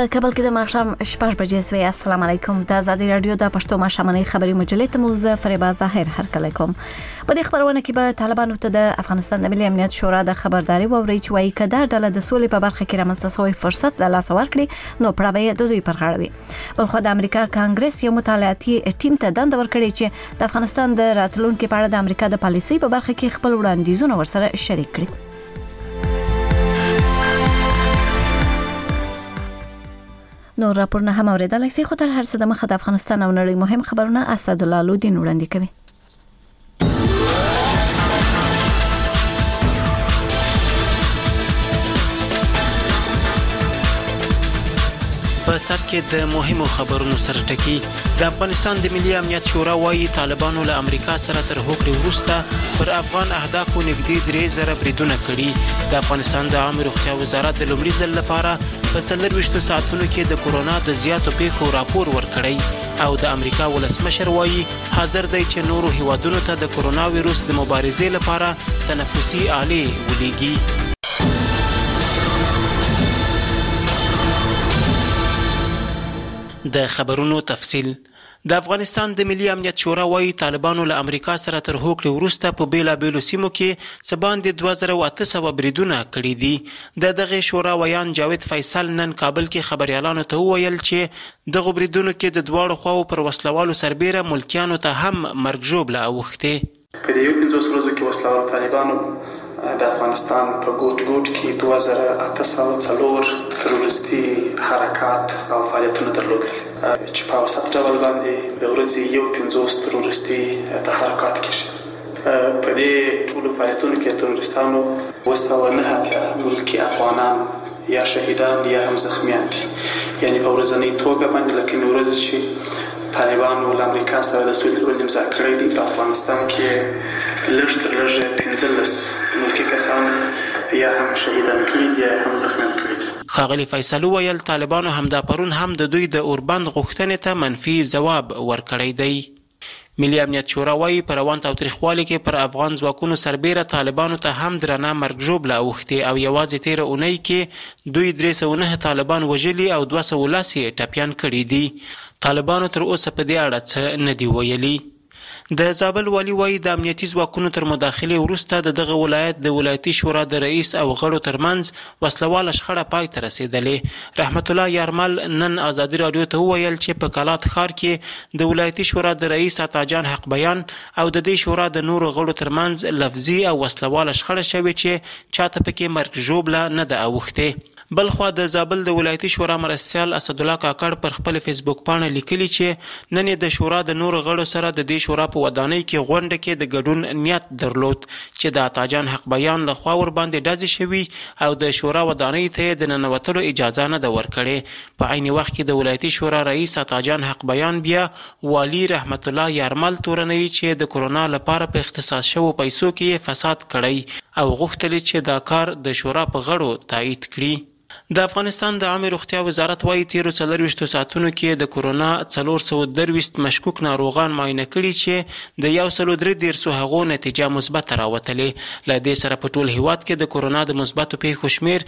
په کابل کې د ماښام 6 بجې سوی. السلام علیکم. د آزادي رادیو د پښتو ماښامنۍ خبري مجلې ته موزه فریبا ظاهر هرکلی کوم. په دې خبرونه کې به طالبانو ته د افغانستان د ملي امنیت شورا د خبرداري ووري چې وايي کده ډله د سولې په برخه کې رامنځته شوی فرصت له لاسه ورکړي نو پړاوی د دوی پر غاړه وي. بلخو د امریکا کانګرس یو مطالعاتي ټیم ته دنده ورکړي چې د افغانستان د راتلونکو په اړه د امریکا د پالیسۍ په برخه کې خپل وړاندیزونه ورسره شریک کړي. نور راپورونه هم اوریدلای شئ، خو تر هر څه د مخه د افغانستان او نړۍ مهم خبرونه اسدالله لودین وړاندې کوي. په سر کې د مهمو خبرونو سره ټکی. د افغانستان د ملي امنیت شورا وايي طالبانو له امریکا سره تر هوکړې وروسته پر افغان اهدافو نږدې 3000 بریدونه کړي. د افغانستان د عامه روغتیا وزارت د لومړي ځل لپاره په 24 ساعتونو کې د کورونا د زیاتو پیښو راپور ورکړی او د امریکا ولسمشر وايي حاضر دی چې نورو هیوادونو ته د کورونا وایروس د مبارزې لپاره تنفسي آلې ولېږي. د خبرونو تفصیل. د افغانستان د ملي امنیت شورا وايي طالبانو له امریکا سره تر هوکړې وروسته په بیلابیلو سیمو کې څه باندې 2800 بریدونه کړي دي. د دغه شورا ویان جاوید فیصل نن کابل کې خبريالانو ته وویل چې دغه بریدونو کې د دواړو خواو پر وسلوالو سربېره ملکیانو ته هم مرګ ژوبله اوښتې. په دې 15 ورځو کې وسلوال طالبانو د افغانستان په ګوټ کې 2804 تروریستي حرکات او فعالیتونه درلودل چې په اوسط ډول باندې د ورځې 50 تروریستي تحرکات کېږي. په دې ټولو فعالیتونو کې تروریستانو 209 ملکي افغانان یا شهیدان یا هم زخمیان دي. یعنی په ورځنۍ توګه باندې لکه ورځ چې طالبانو له امریکا سره د سولې تړون امضا کړی دی په افغانستان کې لږ تر لږه 15 ملکي کسان یا هم شهیدان کړي دي یا هم زخمیان کړي دي. ښاغلي فیصل وویل طالبانو همدا پرون هم د دوی د اوربند غوښتنې ته منفي ځواب ورکړی دی. ملي امنیت شورا وايي په روان تاوتریخوالي کې پر افغان ځواکونو سربېره طالبانو ته هم درنه مرګ ژوبله اوښتې او یوازې تېره اونۍ کې دوی 309 طالبان وژلي او 210 یې ټپیان کړي دي. طالبانو تر اوسه په دې اړه څه نه دی ویلي. د زابل والي وايي د امنیتي ځواکونو تر مداخلې وروسته دغه ولایت د ولایتي شورا د رئیس او غړو ترمنځ وسلواله شخړه پای ته رسېدلې. رحمت الله یارمل نن آزادي رادیو ته وویل چې په کلات ښار کې د ولایتي شورا د رئیس عطاجان حق بیان او د دې شورا د نورو غړو ترمنځ لفظي او وسلواله شخړه شوې چې چاته پکې مرګ ژوبله نه ده اوښتې. بلخوا د زابل د ولایتي شورا مرستیال اسدالله کاکړ پر خپل فیسبوک پاڼه لیکلي چې نن د شورا د نورو غړو سره د دې شورا په ودانۍ کې غونډه کې د ګډون نیت درلود چې د عطاجان حق بیان له خوا ور باندې ډزې شوي او د شورا ودانۍ ته د ننوتلو اجازه نه ده ورکړې. په عین وخت کې د ولایتي شورا رئیس عطاجان حق بیان بیا والي رحمت الله یارمل تورنوي چې د کورونا لپاره په اختصاص شوو پیسو کې فساد کړی او غوښتل چې دا کار د شورا په غړو تایید کړي. د افغانستان د عامه روغتیا وزارت وايي تیرو 24 ساعتونو کې د کورونا 423 مشکوک ناروغان معاینه کړي چې د 113 هغو نتیجه مثبت راوتلې. له دې سره په ټول هیواد کې د کورونا د مثبتو پیښو شمیر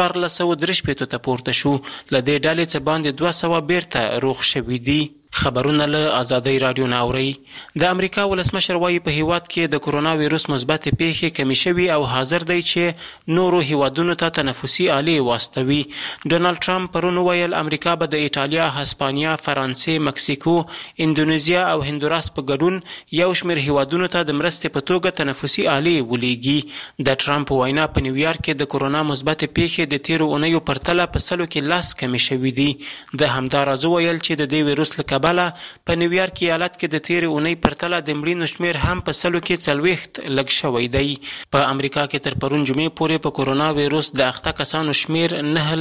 1463 ته پورته شو. له دې ډلې څخه باندې 200 بیرته روغ شوي دي. خبرونه له آزادۍ رادیو نه اورئ. د امریکا ولسمشر وايي په هیواد کې د کورونا وایروس مثبت پیښې کمې شوي او حاضر دی چې نورو هیوادونو ته تنفسي آلې واستوي. ډونالد ټرمپ پرون وویل امریکا به د ایټالیا، هسپانیا، فرانسې، مکسیکو، اندونیزیا او هندوراس په ګډون یو شمېر هیوادونو ته د مرستې په توګه تنفسي آلې ولېږي. د ټرمپ وینا په نیویارک کې د کورونا مثبت پیښې د تیرو اونیو پرتله په 100 کې 10 کمې شوي دي. د همداراز وویل چې د دې ویروس له بله په نیویارک ایالت کې د تیرې اونۍ پرتله د مړینو شمیر هم په 100 کې 40 لږ شوی دی. په امریکا کې تر پرون جمعې پورې په کورونا وایروس د اخته کسانو شمیر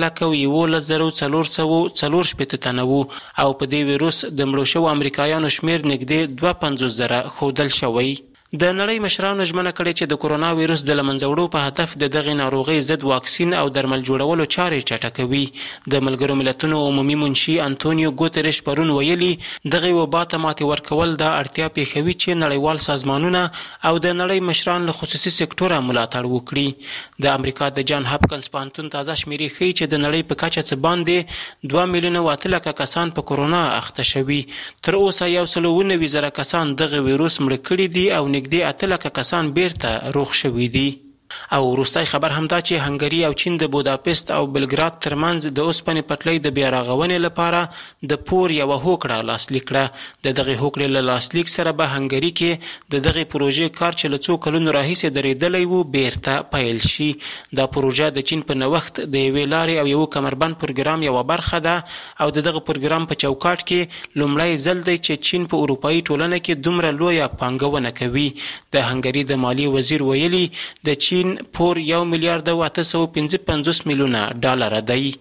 9,11,444 تنه وو او په دې وایروس د مړو شوو امریکایانو شمیر نږدې 52,000 ښودل شوی. د نړۍ مشرانو ژمنه کړې چې د کورونا وایروس د له منځه وړو په هدف د دغې ناروغۍ ضد واکسین او درمل جوړولو چارې چټکوي. د ملګرو ملتونو عمومي منشي انټونیو ګوتریش پرون ویلي دغې وبا ته ماتې ورکول دا اړتیا پېښوي چې نړیوال سازمانونه او د نړۍ مشران له خصوصي سکتوره ملاتړ وکړي. د امریکا د جان هاپکنز پوهنتون تازه شمیرې ښیي چې د نړۍ په کچه څه باندې 2 میلیونه 8 لکه کسان په کورونا اخته شوي. تر اوسه 190,000 کسان دغه ویروس مړه کړي دي او نږدې 8 لکه کسان بیرته روغ شوي دي. او وروستی خبر همدا چې هنګري او چین د بوداپست او بلګراد ترمنځ د اوسپنې پټلۍ د بیا رغونې لپاره د پور یوه هوکړه لاسلیک کړه. د دغې هوکړې له لاسلیک سره به هنګري کې د دغې پروژې کار چې له څو کلونو راهیسې درېدلی و بیرته پیل شي. دا پروژه د چین په نوښت د یوې لارې او یو کمربند پروګرام یوه برخه ده او د دغه پروګرام په چوکاټ کې لومړی ځل دی چې چین په اروپایي ټولنه کې دومره لویه پانګونه کوي. د هنګري د مالیې وزیر ویلي د چین پور 1 میلیارډ 855 میلیونه ډالر دی.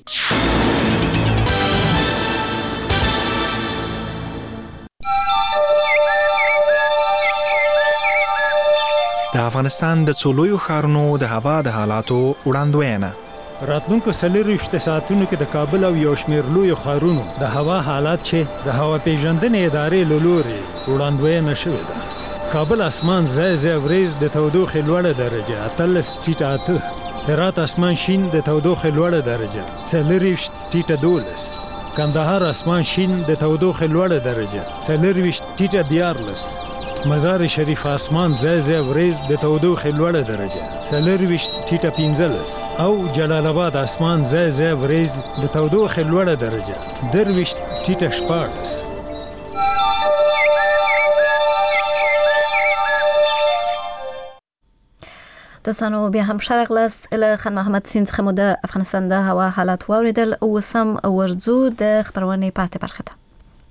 د افغانستان د څو لویو ښارونو د هوا د حالاتو وړاندوینه. راتلونکو 24 ساعتونو کې د کابل او یو شمېر لویو ښارونو د هوا حالات چې د هوا پیژندنې ادارې له لوري وړاندوینه شوې ده. کابل اسمان ځای وریځ د تودوخې لوړه درجه 13.8، هرات اسمان شین د تودوخې لوړه درجه 4.12، کندهار اسمان شین د تودوخې لوړه درجه 4.14، مزار شریف اسمان ځای وریځ د تودوخې لوړه درجه 4.15 او جلال آباد اسمان ځای وریځ د تودوخې لوړه درجه 10.14. دوستانو بیا هم شرغلست له خان محمد سین څخه مو د افغانستان د هوا حالات واوریدل او سم ورځو د خبرونه پاتې برخه ده.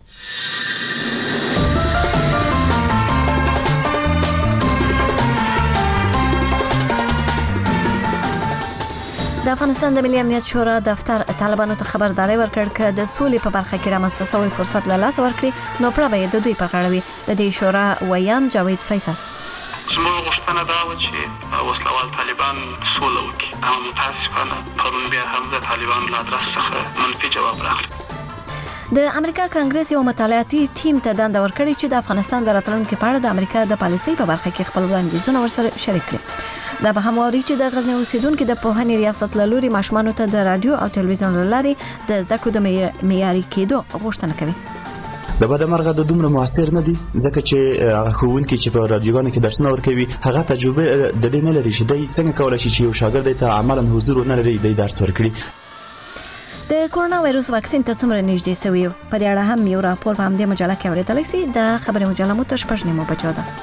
د افغانستان د ملي امنیت شورا دفتر طالبانو ته خبرداري ورکړ چې د سولې په برخه کې رامنځته شوی فرصت له لاسه ورکړي نو پرې به د دوی په غاړه وي. د دې شورا ویان جاوید فیصل زموږ غوښتنه دا و چې وسلوال طالبان سوله وکړي، او متاسفانه پرون بیا هم د طالبانو له ادرس څخه منفي جواب راغلی. د امریکا کانګرس یو مطالعاتي ټیم ته دنده ورکړې چې د افغانستان د راتلونکو په اړه د امریکا د پالیسۍ په برخه کې خپل وړاندیزونه ورسره شریک کړي. دا به هم واري چې د غزنی اوسیدونکو د پوهنې ریاست له لوري ماشومانو ته د رادیو او تلویزیون لارې د زده کړو د معیاري کېدو غوښتنه کوي. د بده مرغه د دومره موثر نه دي ځکه چې ښوونکي چې په رادیوګانو کې درسونه ورکوي هغه تجربه د دې نه لري چې دوی څنګه کولای شي چې یو شاګرد ته عملاً حضور نه لري د درس ورکړي. د کورونا وایروس واکسین ته څومره نږدې شوی په دې اړه هم یو راپور په همدې مجله کې اورېدلی سي. د خبري مجله مو تر 6 بجو ده.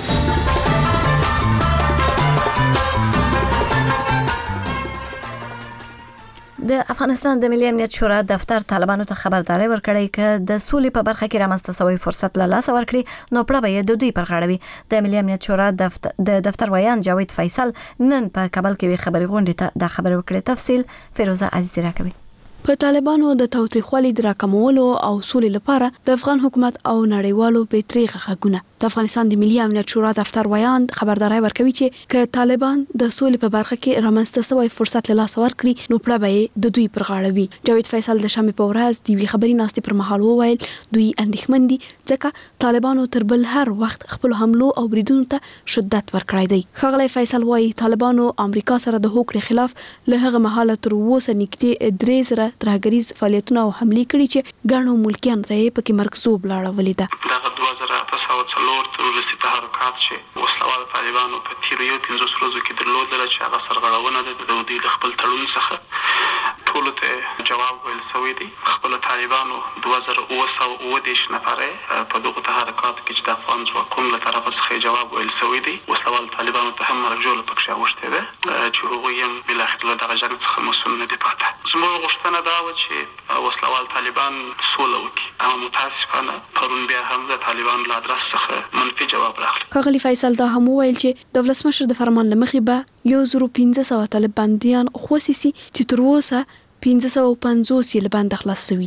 د افغانستان د ملي امنیت شورا دفتر طالبانو ته خبرداري ورکړی چې د سولې په برخه کې رامنځته شوی فرصت له لاسه ورکړي نو پرې به د دوی پر غاړه وي. د ملي امنیت شورا د دفتر ویان جاوید فیصل نن په کابل کې خبري غونډې ته د خبرو کړې. تفصیل فیروزه عزیزی راکوي. په طالبانو د تاوتریخوالي د راکمولو او سولې لپاره د افغان حکومت او نړیوالو بهتري غږونه د افغانستان د ملي امنیت شورا دفتر ویان خبرداري ورکوي چې طالبان د سولې په برخه کې رامنځته شوی فرصت له لاسه ورکړي نو پړه به د دوی پر غاړه وي. جاوید فیصل د شنبه په ورځ د وی خبري ناستې پر مهال وویل دوی اندېښمن دي ځکه طالبانو تر بل هر وخت خپل حملو او بریدونو ته شدت ورکړی دی. ښاغلی فیصل وايي طالبانو امریکا سره د هوکړې خلاف له هغه مهاله تر اوسه نږدې 3,000 ترهګریز فعالیتونه او حملې کړي چې ګڼو ملکیانو ته یې پکې مرکزوب لاړولې ده. دغه 2004 تروریستي تحرکات چې وسلوال طالبانو په تیرو 15 ورځو کې درلودل چې هغه سرغړونه ده د دوی د خپل تړون څخه ټولو ته جواب ویل شوی دی. خپل طالبانو 2719 نفر په دغه تحرکات کې چې د افغان ځواکونو له طرفه څخه جواب ویل شوی دی. وسلوال طالبانو ته هم مرګ جوړه پکښه اوښته ده چې هغوی هم بلاخره دغه جنګ څخه مسؤل نه دي پاتې. زموږ غوښتنه دا و چې وسلوال طالبان سوله وکړي، او متاسفانه پرون بیا هم د طالبانو له ادرس څخه منفي جواب راغلی. ښاغلی فیصل دا هم وویل چې د ولسمشر د فرمان له مخې به 1500 طالباندیان خوسي سي چې تر اوسه 1550 یې له بنده خلاص شوي دي.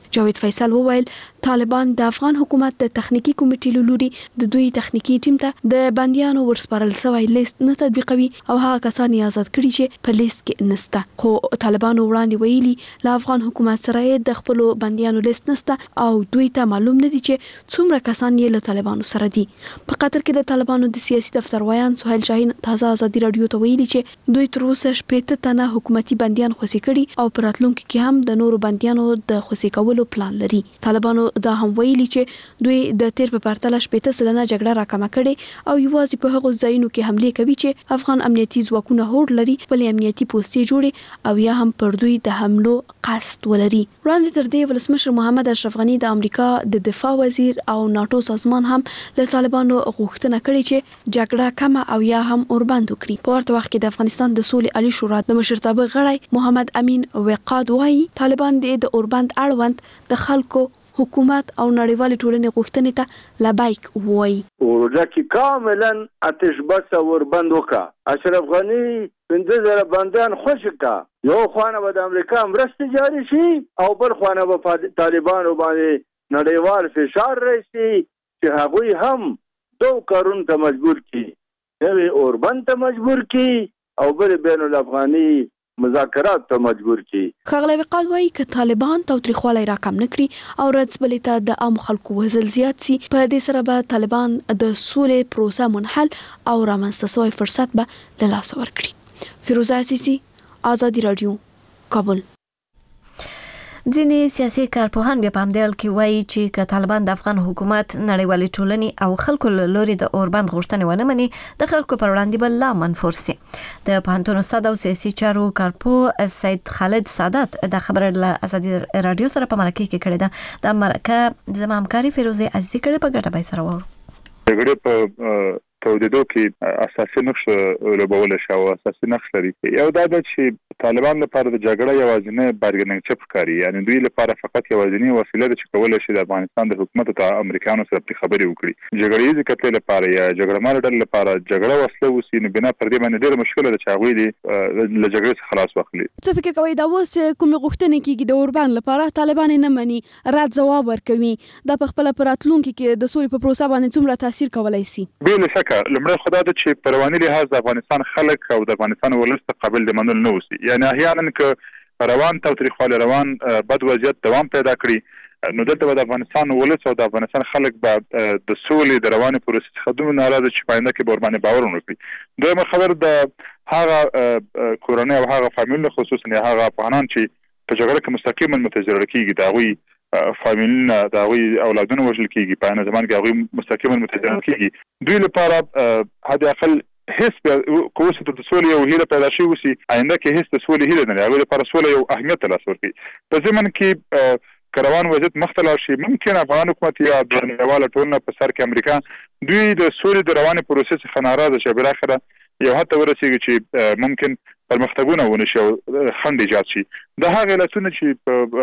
جاوید فیصل وویل طالبان د افغان حکومت د تخنیکی کمیټې له لوري د دوی تخنیکی ټیم ته د بنديانو ورسپارل شوی لیست نه تطبیقوي او هغه کسان یې آزاد کړي چې په لیست کې نسته. خو طالبانو وړاندې ویلي له افغان حکومت سره د خپل بنديانو لیست نسته او دوی ته معلوم نه دي چې څومره کسان یې له طالبانو سره دي. په قطر کې د طالبانو د سیاسي دفتر وایان سهیل شاهین تازه ازادي رادیو ته ویلي چې دوی تر اوسه 15 تنه حکومتي بنديان خوشي کړي او په راتلونکي کې هم د نورو بنديانو د خوشي کولو پلان لري. طالبانو دا هم ویلي چې دوی د تیر په پرتله 15 سلنه جګړه راکمه کړي او یوازې په هغو ځایونو کې حمله کوي چې افغان امنیتي ځواکونه هوډ لري خپل امنیتي پوستې جوړي او یا هم پر دوی د حملو قصد ولري. وړاندې تر دې ولسمشر محمد اشرف غنی د امریکا د دفاع وزیر او ناتو سازمان هم له طالبانو غوښتنه کړې چې جګړه کمه او یا هم اوربند وکړي. په ورته وخت کې د افغانستان د سولې عالی شورا د مشرتابه غړی محمد امین وقاد وايي طالبان د اوربند اړوند د خلکو حکومت او نړیوال ټولنې غوښتنې ته لبیک وایي. ورجاکی کاملا آتش بس اوربند وکا. اشرف غنی 15,000 بندیان خوش کا. یو خوانه به د امریکا مرستې جاری شي او بل خوانه به طالبانو باندې نړیوال فشار راشي چې هغوی هم 2 کارون ته مجبور کی. یوه اوربند ته مجبور کی او بل بین الافغاني مذاکرات ته مجبور کی. خغلی وقال وايي ک طالبان توتریخوالی راکم نکړي او راتبلې ته د عام خلکو وزل زیات سي په دې سره به طالبان د سولې پروسه منحل او رامنځته شوی فرصت به له لاسه ورکړي. فیروزه عزیزی، آزادی رادیو، کابل. ځینې سیاسي کارپوهان بیا په همدې حال کې وایي چې که طالبان د افغان حکومت نړیوالې ټولنې او خلکو له لوري د اوربند غوښتنې ونه مني د خلکو پر وړاندې به لا منفور سي. د پوهنتون استاد او سیاسي چارو کارپوه سید خالد سادات د خبره له آزادي رادیو سره په مرکه کې کړې ده. د مرکه زما همکاري فیروزه عزیزی کړې په ګټه به سره وو. دغه په تودیدو کې اساسي نقش لوبول شو او اساسي نقش لري. یو دا چې طالبان لپاره د جګړه یوازینی بارګیننګ چپ ښکاري، یعنی دوی لپاره فقط یوازینی وسیله ده چې کولای شي د افغانستان د حکومت او امریکایانو سره په خبرې وکړي. جګړې ځکه لپاره یا جګړه مار ډول لپاره جګړه وسله وسی نو بنا پر دې باندې ډېر مشکل ده چې هغه دې له جګړې څخه خلاص واخلي. څه فکر کوي دا اوس کوم غوښتنې کېږي د اوربند لپاره طالبان نه مني رد جواب ورکوي دا په خپل پراتلونکو کې د سولې په پروسه باندې څومره تاثیر کولای شي؟ بل شکه لمړی خدای ته چې پرواني لحاظ د افغانستان خلک او د افغانستان ولست قابل د منل نه وسی، یعنی احیانا که روان تاریخوالي روان بد وضعیت دوام پیدا کړي نو دلته د افغانستان ولست او د افغانستان خلک به د سولې د رواني پروسې څخه دومره ناراضه چې پاینده کې به باندې باور ونه کړي. دویمه خبر د هغه کورنۍ او هغه فامیل خصوصا هغه افغانان چې په جګړه کې مستقیما متضرر کیږي دا غوي فامیلونه دا غوي اولادونه وژل کیږي په نه زمان کې هغه مستقیما متضرر کیږي. دوی لپاره حد اقل هیڅ کوڅه ته سولې او هیله پیدا شي وسی آینده کې هیڅ سولې هیله نه لري. لپاره سولې یو اهمیت لاس ورکړي. په زمن کې کروان وضعیت مختلف شي ممکن افغان حکومت یا د نړیواله ټولنه په سر کې امریکا دوی د سولې د رواني پروسې څخه ناراضه شي بل اخره یو حتی ورسیږي چې ممکن پرمختګونه ونه شي او خنډ ایجاد شي. دا هغه علتونه چې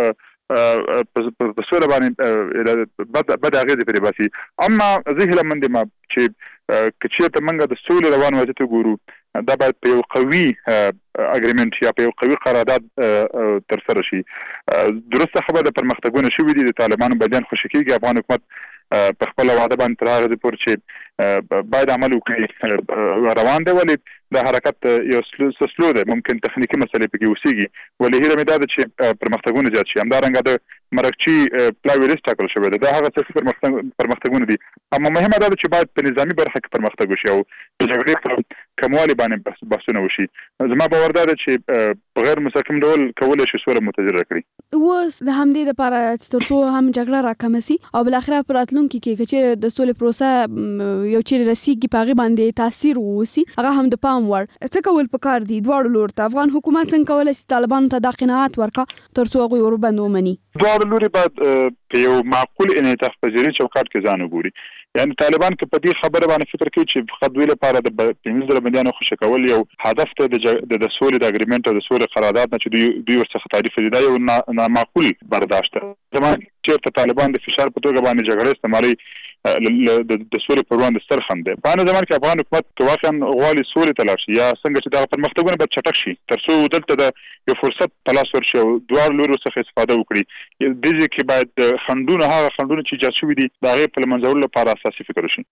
په سوله باندې بد اغیزه پرې باسي. اما زه هیله مند ما چې کچې ته منګه د سولې روان وضعیت ګورو دا باید په یو قوي اګریمنت یا په یو قوي قرارداد تر سره شي. درسته خبره د پرمختګونه شوې دي د طالبانو بدن خوشی کیږي افغان حکومت په خپل وعده باندې تر هغه پورې چې باید عمل وکړي روان دی ولې د حرکت یو سلو ده ممکن تخنیکی مسلې پکې وسیږي ولې هیله مې ده چې پرمختګونه زیات شي. همدارنګه د مرکچی پلاوی لیست ټاکل شوی ده دا هغه څه پرمختګونه دي اما مهمه ده چې باید په نظامی برخه کې پرمختګ وشي او د جګړې کموالی باندې بحثونه وشي. زما باور ده چې بغیر مستقیم ډول کولای شي سوله متضرر کړي. اوس د همدې لپاره چې ترڅو هم جګړه راکمه سي او بل اخره پراتلونکو کې چې د سولې پروسه یو چیرې رسیدي پاغي باندې تاثیر ووسی هغه هم د پام وړ څه کول پکار دي دواړو لور ته افغان حکومت څنګه کولای شي طالبان ته د قناعت ورکړي ترڅو هغه اوربند ومني. دواړو لوري باید په یو معقول انعطاف پذیری چوکاټ کې ځان وګوري. یعنی طالبان که په دې خبره باندې فکر کوي چې فقط دوی لپاره د 15 بندیانو خوشی کول یو هدف ته د سولې د اګریمنت او د سولې قرارداد نه چې دوی ورڅخه تعریف دي دا یو نامعقول برداشت ده. زموږ چیرته طالبان د فشار په توګه باندې جګړه استعمالي د سولې پر وړاندې سترخم دی. په هغه ځمان کې افغان حکومت که واقعا غواړي سولې ته لاړ شي یا څنګه چې دغه پرمختګونه باید چټک شي تر څو دلته د یو فرصت په لاس ورشي او دواړو لورو څخه استفاده وکړي. دې ځای کې باید هغه خنډونه چې ایجاد شوي دي د هغې په له منځه لپاره اساسي فکر وشي.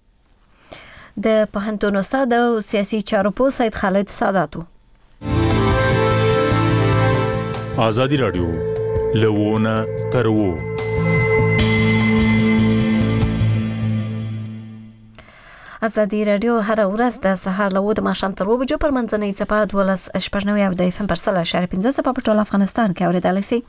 د پوهنتون استاد او سیاسي چارو پوه سید خالد ساداتو. آزادی رادیو لوونه ترو ازادي رادیو هر ورځ د سهار له 9 ماښام تر 2 بجو پر منځنۍ صفه 12 او د FM پر 15 صفه په ټول افغانستان کې اوریدلای شي.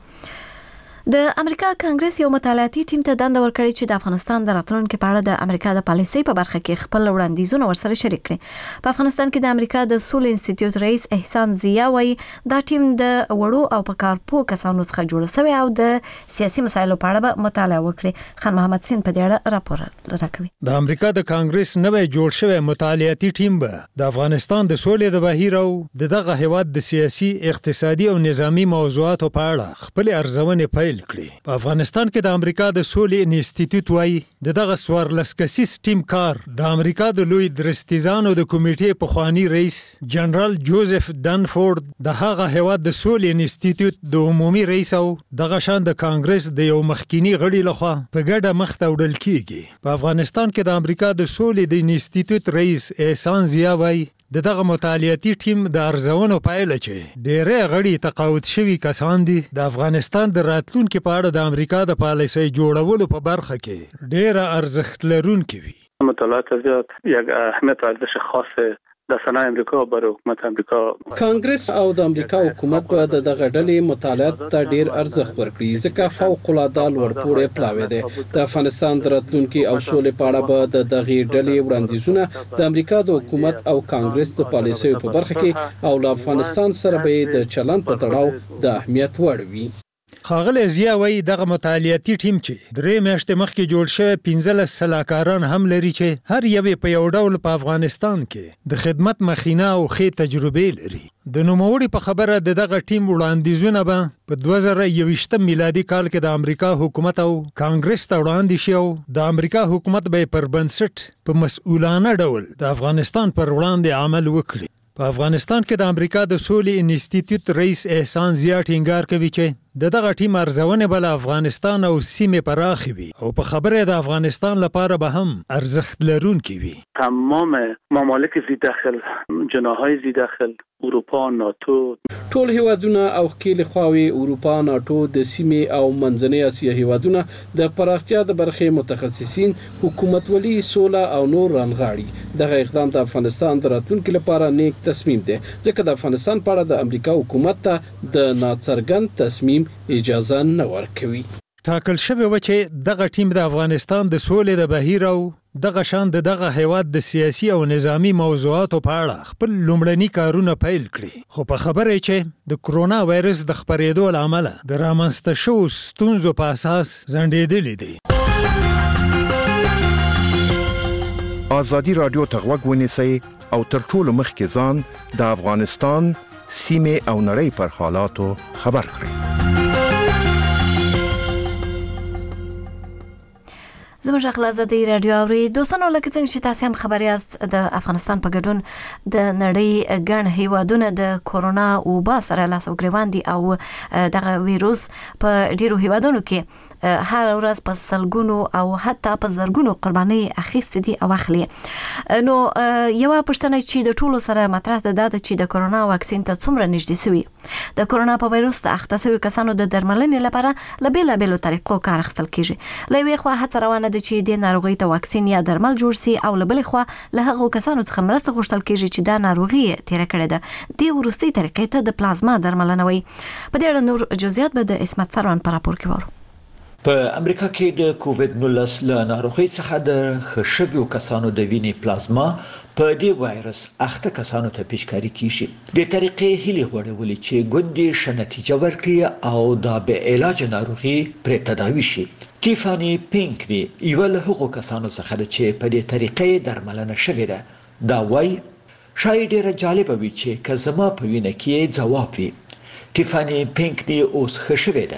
د امریکا کانګرس یو مطالعاتي ټیم ته دنده ورکړې چې د افغانستان د راتلونکو په اړه د امریکا د پالیسۍ په برخه کې خپل وړاندیزونه ورسره شریک کړي. په افغانستان کې د امریکا د سولې انسټیټیوټ رئیس احسان ضیا وایي دا ټیم د وړو او په کار پوه کسانو څخه جوړ شوی او د سیاسي مسایلو په اړه به مطالعه وکړي. خان محمد سین په دې اړه راپور راکوي. د امریکا د کانګرس نوې جوړ شوی مطالعاتي ټیم به د افغانستان د سولې د بهیر او دغه هیواد د سیاسي اقتصادي او نظامی موضوعاتو په اړه خپل ارزونه پیل کړي. افغانستان کې د امریکا د سولې انسټیټیوټ وايي دغه 14 کسیز ټیم کار د امریکا د لوی درستیزانو د کمیټې په خوانی رئیس جنرال جوزف دانفورد د هغه هیواد د سولې انسټیټیوټ د عمومي رئیس او دغه شان د کانګرس د یو مخکینی غړي لخوا په ګډه مخ ته وړل کیږي. په افغانستان کې د امریکا د سولې د انسټیټیوټ رئیس احسان ضیا وايي دغه مطالعاتي ټیم د ارزونو پایله چې ډېرې غړي تقاعد شوي کسان دي د افغانستان د راتلونکو په اړه د امریکا د پالیسۍ جوړولو په برخه کې ډېر ارزښت لرونکي وي. مطالعات زیات یک اهمیت و ارزش خاص د صنایع امریکا برای حکومت امریکا کانګرس او د امریکا حکومت په دغه ډلې مطالعات ته ډیر ارزښت ورکړي ځکه فوق العاده لوړپوړی پلاوی دی. د افغانستان د راتلونکي او سولې په اړه به د دغه ډلې وړاندیزونه د امریکا د حکومت او کانګرس د پالیسیو په برخه کې او له افغانستان سره به د چلند په تړاو د اهمیت وړ وي. خاغل ضیا وایي دغه مطالعاتي ټیم چې درې میاشتې مخکې جوړ شوی 15 سلاکاران هم لري چې هر یو په یو ډول په افغانستان کې د خدمت مخینه او ښې تجربې لري. د نوموړي په خبره دغه ټیم وړاندیزونه به په 2021 میلادي کال کې د امریکا حکومت او کانګرس ته وړاندې شي او د امریکا حکومت به پر بنسټ په مسؤلانه ډول د افغانستان پر وړاندې عمل وکړي. په افغانستان کې د امریکا د سولې انسټیټیوټ رئیس احسان ضیا ټینګار کوي چې دغه ټیم ارزونه بل افغانستان او سیمه پراخي وي او په خبره د افغانستان لپاره به هم ارزښت لرونکي وي. تمام ممالک زی داخل جناح‌های زی داخل اروپا ناتو ټول هیوادونه او خپل خواوي اروپا ناتو د سیمه او منځنۍ اسیا هیوادونه د پراختیا د برخې متخصصین حکومت ولی سوله او نور رانغاړي. دغه اقدام د افغانستان د راتلونکو لپاره نیک تصمیم دی ځکه د افغانستان په اړه د امریکا حکومت ته د ناڅرګند تصمیم اجازه نه ورکوي. ټاکل شوی و چې دغه ټیم د افغانستان د سولې د بهیر او دغه شان دغه هیواد د سیاسي او نظامی موضوعاتو په اړه خپل لومړني کارونه پیل کړي. خو په خبره چې د کرونا وایرس د خپرېدو له امله د رامنځته شوو ستونزو په اساس ځنډېدلې دي. آزادی رادیو ته غوږ ونیسئ او تر ټولو مخکې ځان د افغانستان سیمه او نړۍ پر حالاتو خبر کړئ. زموږ خپل آزادی رادیو اوري دوستانو لکه څنګه چې تاسو هم خبري یاست د افغانستان په ګډون د نړۍ ګڼ هیوادونه د کورونا وبا سره لاس او ګریوان دي او دغه ویروس په ډیرو هیوادونو کې هر ورځ په سلګونو او حتی په زرګونو قرباني اخیستې دي او اخلي. نو یو پښتنه چې د ټولو سره مطرح ده چې د کورونا واکسین ته څومره نږدې شوی د کورونا په وایروس ته اخته شوی کسانو د درملنې لپاره له بیلابیلو طریقو کار اخیستل کیږي. له یوې خوا هڅه روانه ده چې د ناروغۍ ته واکسین یا درمل جوړ شي او له بلې خوا له هغو کسانو څخه مرسته غوښتل کیږي چې دا ناروغي تیر کړې ده. د وروستي طریقې ته د پلازما درملنه وایي. په دې اړه نور جزئیات به د اسمت سروان په راپور کې وورو. په امریکا کې د کووډ 19 له ناروغۍ څخه د خشبیو کسانو د وینې پلازما په دې وایرس اخته کسانو ته پیشکاری کیږي. د طریقې هلي غوړولې چې ګوندې ښه نتیجه ورکړي او دا به علاج ناروغي پر تداوي شي. ټیفانی پینکنی یو له هغو کسانو څخه ده چې په دې طریقې درملنه شوې ده. دا وایي شاید ډېره جالبه وي چې که زما په وینه کې ځواب وي. ټیفانی پینکنی اوس ښه شوې ده.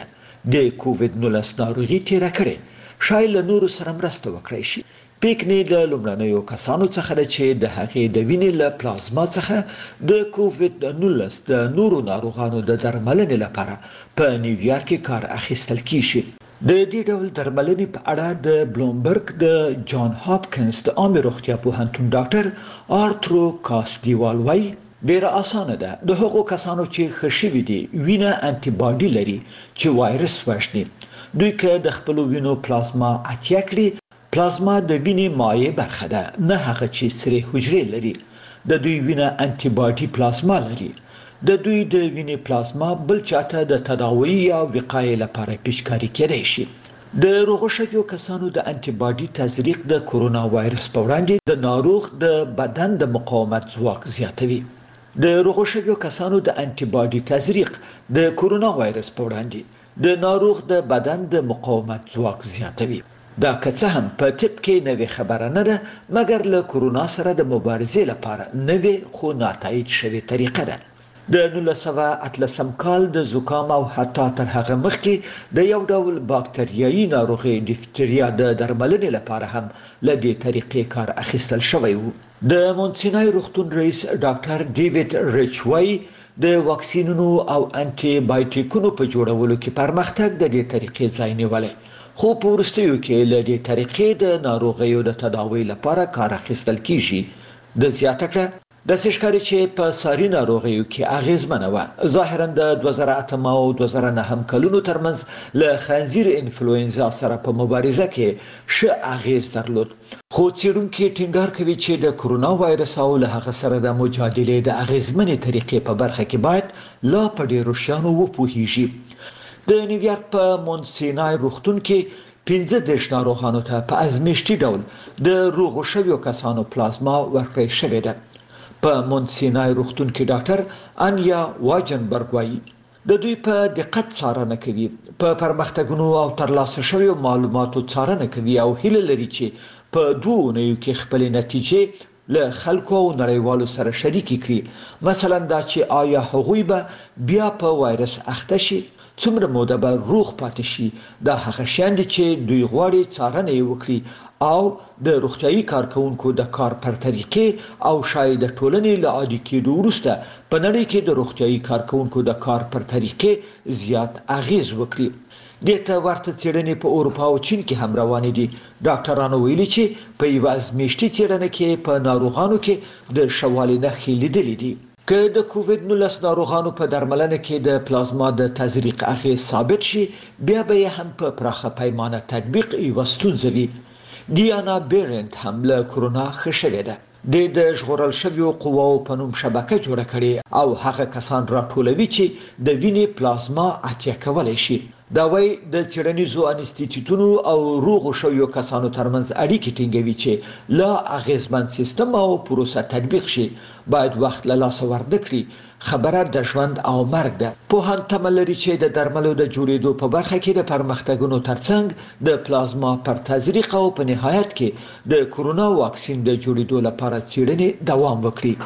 د کووډ 19 ناروغي تیر کړي شاید له نورو سره مرسته وکړي شي. پیکنی د لومړنیو کسانو څخه ده چې د هغې د وینې له پلازما څخه د کووډ 19 د نورو ناروغانو د درملنې لپاره په نیویارک کې کار اخیستل کیږي. د دې ډول درملنې په اړه د بلومبرګ د جان هاپکینز د عامه روغتیا پوهنتون ډاکټر آرترو کاسدیوال وایي ډیره اسانه ده د هغو کسانو چې ښه شوي دي وینه انټي باډي لري چې وایرس وژني. دوی که د خپلو وینو پلازما اتیا کړي، پلازما د وینې مایع برخه ده، نه هغه چې سرې حجرې لري. د دوی وینه انټي باډي پلازما لري. د دوی د وینې پلازما بل چاته د تداوی یا وقایې لپاره پیشکاري کېدای شي. د روغو شویو کسانو د انټي باډي تزریق د کورونا وایرس په وړاندې د ناروغ د بدن د مقاومت ځواک زیاتوي. د روغو شویو کسانو د انټي باډي تزریق د کورونا وایرس په وړاندې د ناروغ د بدن د مقاومت ځواک زیاتوي. دا که څه هم په طب کې نوې خبره نه ده، مګر له کورونا سره د مبارزې لپاره نوې خو ناتایید شوې طریقه ده. د 1918 کال د زکام او حتی تر هغه مخکې د یو ډول باکتریایي ناروغي ډیفتریا د درملنې لپاره هم له دې طریقې کار اخیستل شوی وو. د مونسینای روغتون رئیس ډاکټر ډیوډ ریچ وایي د واکسینونو او انټي بایوټیکونو په جوړولو کې پرمختګ د دې طریقې ځای نیولی، خو په وروستیو کې له دې طریقې د ناروغیو د تداوی لپاره کار اخیستل کیږي. د زیاته کړه داسې ښکاري چې په ساري ناروغیو کې اغیزمنه وه. ظاهرا د 2008 او 2009 کلونو ترمنځ له خنزیر انفلوئنزا سره په مبارزه کې ښه اغیز درلود، خو څېړونکي ټینګار کوي چې د کورونا وایرس او له هغه سره د مجادلې د اغیزمنې طریقې په برخه کې باید لا په ډېرو شیانو وپوهیږي. د نیویارک په مونسینای روغتون کې 15 ناروغانو ته په ازمیښتي ډول د روغو شویو کسانو پلازما ورکړل شوې ده. په مونسینای روغتون کې ډاکټر انیا واجنبرګ وایي د دوی په دقت څارنه کوي، په پرمختګونو او ترلاسه شویو معلوماتو څارنه کوي او هیله لري چې په 2 اونیو کې خپلې نتیجې له خلکو او نړیوالو سره شریکې کړي. مثلا دا چې آیا هغوی به بیا په وایرس اخته شي، څومره موده به روغ پاتې شي. دا هغه شیان دي چې دوی غواړي څارنه یې وکړي او د روغتیايي کارکونکو د کار پر طریقې او شاید د ټولنې له عادي کېدو وروسته په نړۍ کې د روغتیايي کارکونکو د کار پر طریقې زیات اغیز وکړي. دې ته ورته څېړنې په اروپا او چین کې هم روانې دي. ډاکټرانو ویلي چې په یوه ازمیښتي څېړنه کې په ناروغانو کې د ښه والي نښې لیدلې دي. که د کووډ 19 ناروغانو په درملنه کې د پلازما د تزریق اغیز ثابت شي، بیا به یې هم په پراخه پیمانه تطبیق یوه ستونزه وي. ډیانا بیرنت هم له کورونا ښه شوې ده. د ژغورل شویو قواو په نوم شبکه جوړه کړې او هغه کسان راټولوي چې د وینې پلازما اتیا کولی شي. دا وایي د څېړنیزو انسټیټیوټونو او روغو شویو کسانو ترمنځ اړیکې ټینګوي چې لا اغیزمن سیستم او پروسه تطبیق شي. باید وخت له لاسه ورنه کړي. خبره د ژوند او مرګ ده. پوهان تمه لري چې د درملو د جوړېدو په برخه کې د پرمختګونو ترڅنګ د پلازما پر تزریق او په نهایت کې د کورونا واکسین د جوړېدو لپاره څېړنې دوام وکړي.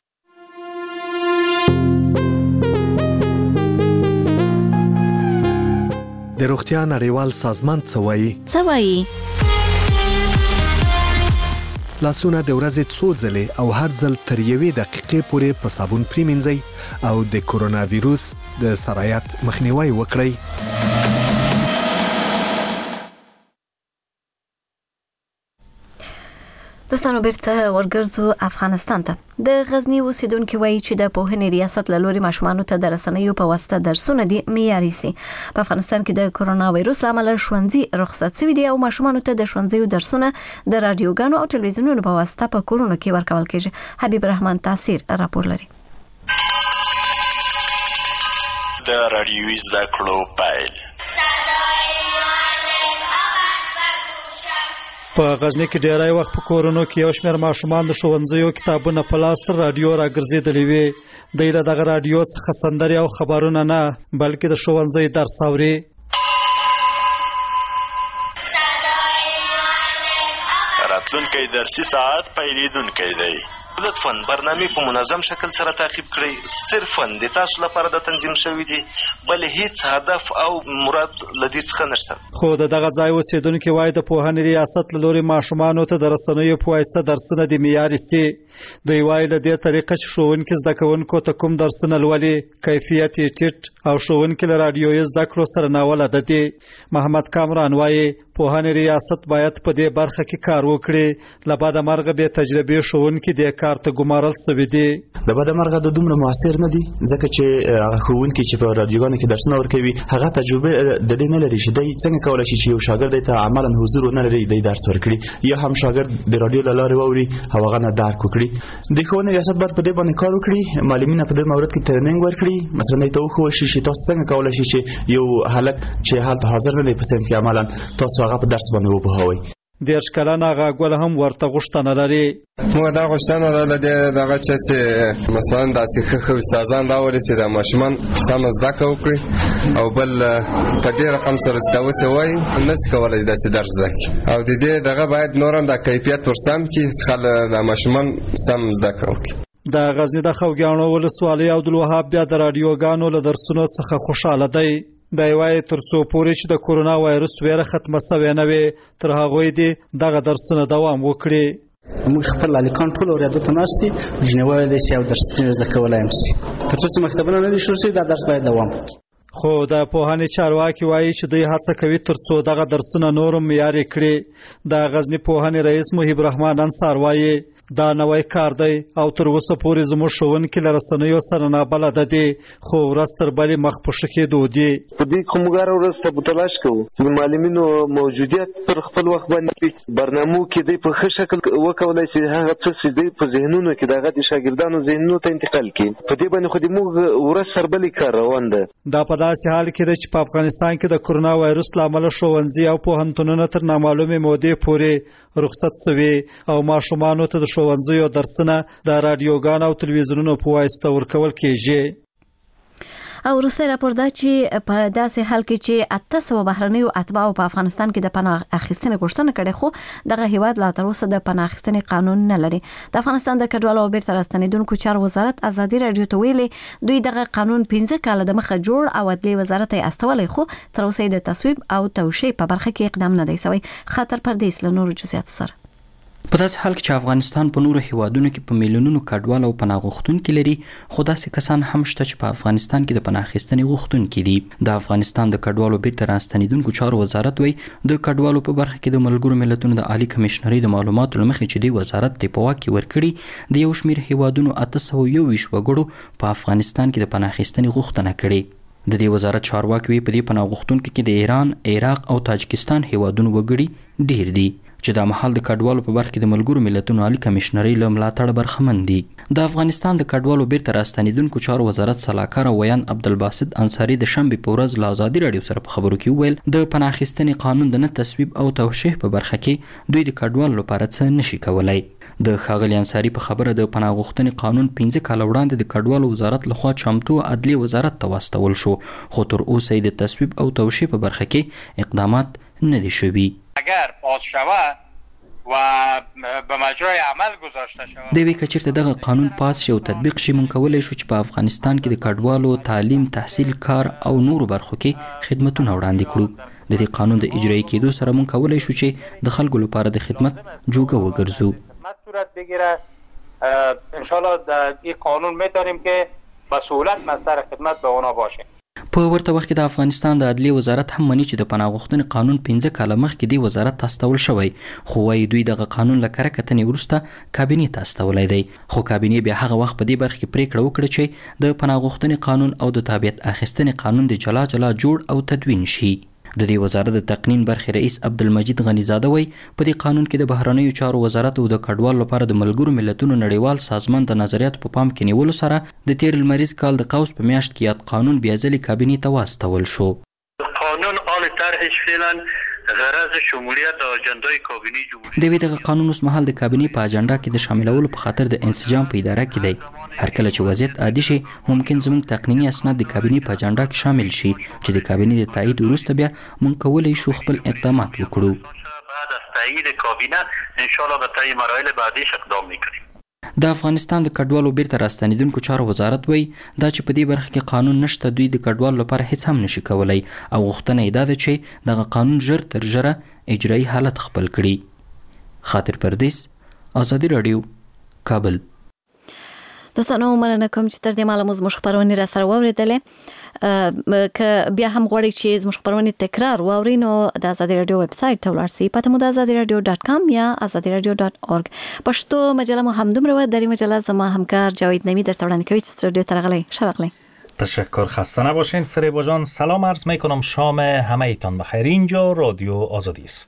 د روغتیا نړیوال سازمان څه وایي؟ لاسونه د ورځې څو ځلې او هر ځل تر 1 دقیقې پورې په صابون پریمنځئ او د کورونا ویروس د سرایت مخنیوي وکړئ. دوستانو بیرته ورګرځو افغانستان ته. د غزنی اوسیدونکو وایي چې د پوهنې ریاست له لوري ماشومانو ته د رسنیو په واسطه درسونه دي معیاري سي. په افغانستان کې د کورونا وایروس لامل ښوونځي رخصت شوي دي او ماشومانو ته د ښوونځیو درسونه د رادیوګانو او ټلویزیونونو په واسطه په کورونو کې ورکول کېږي. حبیب رحمان تاثیر راپور لري. د رادیوي زده کړو پیل په غزنی کې ډیری وخت په کورونو کې یو شمېر ماشومان د ښوونځیو کتابونه په لاس تر رادیو راګرځېدلي وي. دوی له دغه رادیو څخه سندرې او خبرونه نه بلکې د ښوونځي درس اوري. راتلونکی درسي ساعت پیلېدونکی دی. لطفاً برنامې په منظم شکل سره تعقیب کړئ. صرفاً د تاسو لپاره د تنظیم شوي دي، بل هیڅ هدف او مراد له دې څخه نشته. خو د دغه ځای اوسیدونکو وایي د پوهنې ریاست له لوري ماشومانو ته د رسنیو په واسطه درسونه د معیاري سي. دوی وایي له دې طریقې چې ښوونکي زده کوونکو ته کوم درسونه لولي کیفیت یې ټیټ او ښوونکي له راډیویي زده کړو سره ناولده دي. محمد کامران وایي پوهنې ریاست باید په دې برخه کې کار وکړي. له بده مرغه بې تجربې ښوونکي دې کار ته ګمارل سوي دي. د بده مرغه د دومره موثر نه دي ځکه چې هغه ښوونکي چې په رادیوګانو کې درسونه ورکوي هغه تجربه د دې نه لري چې دی څنګه کولی شي چې یو شاګرد ته عملا حضور ونه لري دی درس ورکړي، یا هم شاګرد د رادیو له لارې واوري او هغه نه درک وکړي. د ښوونې ریاست باید په دې باندې کار وکړي، معلمین په دې مورد کې ټریننګ ورکړي. مثلا ته وښوول شي چې تاسو څنګه کولی شي چې یو هلک چې هلته حاضر نه دی په صنف کې عملا تاسو هغه په درس باندې وپوهوئ. 10 کلنه غاګول هم ورته غوښتنه لري. موږ دا غوښتنه لرله دغه چې مثلا داسې ښه استادان راولي چې د ماشومان سمه زده کړه وکړي، او بل په دې رقم سره زده وسې وایي نشي کولی داسې درس زده کړي، او د دې دغه باید نور هم د کیفیت ورسم کړي چې د ماشومان سم زده کړه وکړي. د غزنی د خوږیاڼو ولسوالۍ عبدالوهاب بیا د راډیوګانو له درسونو څخه خوشاله دی. دا وایي تر څو پورې چې د کورونا وایرس ویره ختمه شوې نه وي تر هغه دی دغه درسونه دوام وکړي. موږ خپل الکان ټول اوریدو ته ناشتي جنوي د سیاو درس زده کولای شي تر څو چې مکتبونه نه شروع شي دا درس باید دوام وکړي. خو د پوهنې چارواکي وایي چې دوی هڅه کوي تر څو دغه درسونه نورم معیاري کړي. د غزنی پوهنې رئیس محیب رحمان انصار وایي دا نوې کار دی او تر اوسه پورې زموږ ښوونکي له رسنیو سره نابلده دي، خو ورځ تر بلې مخ په ښه کېدو دي. په دې کوم هر ورځ ته تلاش کوو چې د معلمینو موجودیت پر خپل وخت باندې برنامو کې دی په ښه شکل وکولای شي هغه څه چې دی په ذهنونو کې دغه د شاګردانو ذهنونو ته انتقال کړي. په دې باندې خو د موږ ورځ سر بلې کار روان ده. دا په داسې حال کې ده چې په افغانستان کې د کورونا وایرس له امله ښوونځي او پوهنتونونه تر نامعلومې مودې پورې رخصت شوي او ماشومانو ته د ښوونځیو درسونه د راډیوګانو او تلویزیونونو په واسطه ورکول کېږي. او وروستی راپور دا چې په داسې حال کې چې 800 بهرنیو اتباعو په افغانستان کې د پناه اخیستنې غوښتنه کړې، خو دغه هیواد لا تر اوسه د پناه اخیستنې قانون نه لري. د افغانستان د کډوالو او بیرته راستنیدونکو چارو وزارت ازادي راډیو ته ویلي دوی دغه قانون 15 کال د مخه جوړ او عدلي وزارت یې استولې، خو تر اوسه د تصویب او توشیح په برخه کې اقدام نه دی شوی. خاطر پردیس له نورو جزئیاتو سره. په داسې حال کې چې افغانستان په نورو هیوادونو کې په میلیونونو کډوال او پناه غوښتونکي لري، خو داسې کسان هم شته چې په افغانستان کې د پناه اخیستنې غوښتونکي دي. د افغانستان د کډوالو بیرته راستنیدونکو چارو وزارت وایي د کډوالو په برخه کې د ملګرو ملتونو د عالی کمیشنرۍ د معلوماتو له مخې چې د وزارت د په واک کې ورکړي د یو شمېر هیوادونو 821 وګړو په افغانستان کې د پناه اخیستنې غوښتنه کړې. د دې وزارت چارواکي په دې پناه غوښتونکو کې د ایران، عراق او تاجکستان هیوادونو وګړي ډیر دي چې د محل د کډوالو په برخه کې د ملګرو ملتونو عالی کمیشنرۍ له ملاتړ برخمن دي. د افغانستان د کډوالو بیرته راستنیدونکو چارو وزارت سلاکار ویان عبدالباسط انصاری د شنبې په ورځ له ازادي راډیو سره په خبرو کې وویل د پناه اخیستنې قانون د نه تصویب او توشیح په برخه کې دوی د کډوالو لپاره څه نشي کولای. د ښاغلي انصاری په خبره د پناه غوښتنې قانون 15 کال وړاندې د کډوالو وزارت لخوا چمتو عدلي وزارت ته واستول شو، خو تر اوسه د تصویب او توشیح په برخه کې اقدامات نه دي شوي. اگر باز شوه و به مجرای عمل گذاشته شود دوی که چیرته دغه قانون پاس شي او تطبیق شي مونږ کولای شو چې په افغانستان کې د کډوالو تعلیم، تحصیل، کار او نورو برخو کې خدمتونه وړاندې کړو. د دې قانون د اجرایی کېدو سره مونږ کولای شو چې د خلکو لپاره د خدمت جوګه وګرځو. صورت بگیره ان شاء الله در این قانون می‌دانیم که به سهولت مصدر خدمت به اونا باشه. په ورته وخت کې د افغانستان د عدلي وزارت هم مني چې د پناه غوښتنې قانون 15 کاله مخکې د وزارت ته استول شوی، خو وايي دوی دغه قانون له کره کتنې وروسته کابینې ته استولی دی، خو کابینې بیا هغه وخت په دې برخه کې پریکړه وکړه چې د پناه غوښتنې قانون او د تابعیت اخیستنې قانون د جلا جلا جوړ او تدوین شي. د دې وزارت د تقنین برخې رئیس عبدالمجید غنیزاده وایي په دې قانون کې د بهرنیو چارو وزارت او د کډوالو لپاره د ملګرو ملتونو نړیوال سازمان د نظریاتو په پام کې نیولو سره د تیر لمریز کال د قوس په میاشت کې یاد قانون بیا ځلې کابینې ته واستول شو. قانون آل طرحش فعلا غرض شمولیت اجندای کابینه جمهوری د دغه قانون اوس مهال د کابینې په اجنډا کې د شاملولو په خاطر د انسجام په اداره کې دی. هر کله چې وضعیت عادي شي ممکن زموږ تقنینی اسناد د کابینې په اجنډا کې شامل شي چې د کابینې د تایید وروسته بیا مونږ کولای شو خپل اقدامات وکړو. بعد از تایید کابینه ان شاء الله به طی مراحل بعدیش اقدام میکنیم. د افغانستان د کډوالو بیرته راستنیدونکو چارو وزارت وایي دا چې په دې برخه کې قانون نشته دوی د کډوالو لپاره هیڅ هم نشي کولای او غوښتنه یې ده چې دغه قانون ژر تر ژره اجرایي حالت خپل کړي. خاطر پردیس، آزادي رادیو، کابل. دوستانو مننه کوم چې تر دې مهاله زموږ خبرونه را سره واوریدلې. که بیا هم غواړئ چې زموږ خبرونه تکرار واورئ نو د آزادي رادیو ویب سایټ ته ولاړ شئ. پته مو د azadiradio.com یا azadiradio.org. پښتو مجله مو هم دومره و. در مجله زما همکار جاوید نمی در وړاندې کوي چې استودیو ته راغلی. شرغلی. تشکر، خسته نباشین. فریبا جان سلام عرض میکنم. شام همه ایتان بخیر. اینجا رادیو آزادی است.